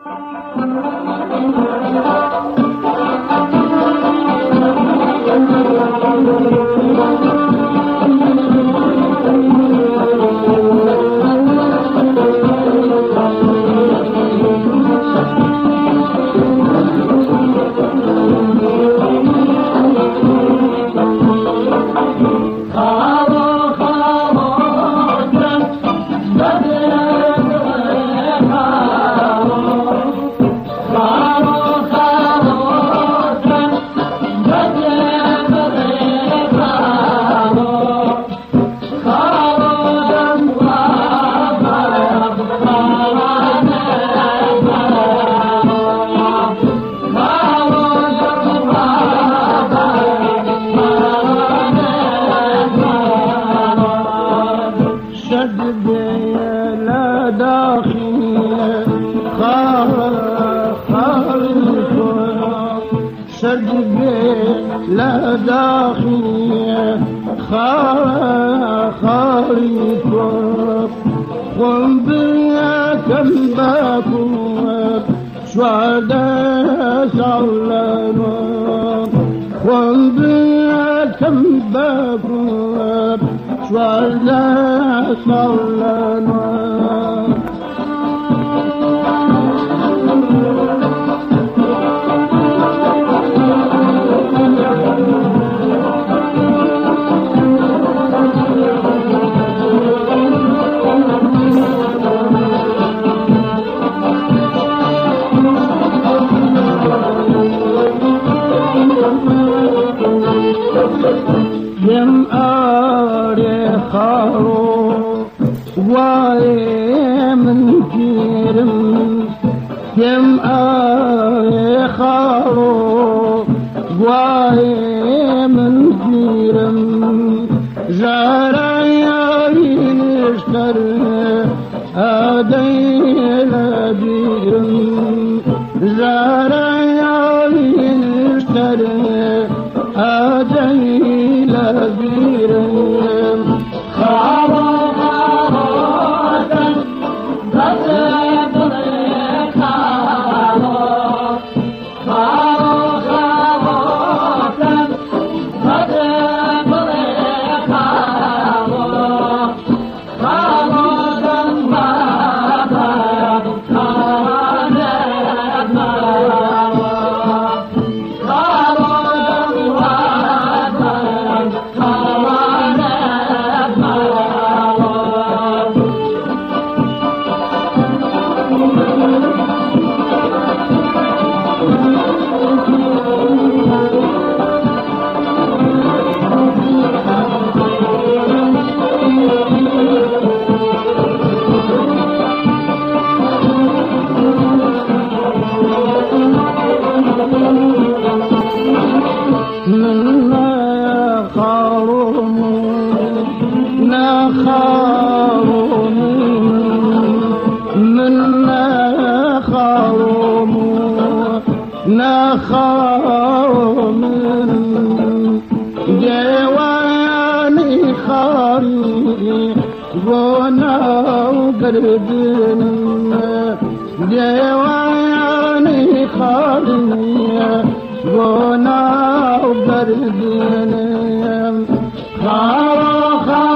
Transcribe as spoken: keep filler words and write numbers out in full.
لا داخل خالي فوق قم بيا كم باكوب شهداء سعلنا قم بيا كم باكوب شهداء سعلنا يم آري خارو واي من كيرم يم آري خارو واي من كيرم زارا يشتر آدي لبيرم زارا يشتر آدي لبيرم خارو خاروتا بطيب خارو خارو خاروتا بطيب خارو خارو دمبابا خانت مارو خارو نخاو من جواني خاري وناو قربن جواني خاري وناو قربن خارو خارو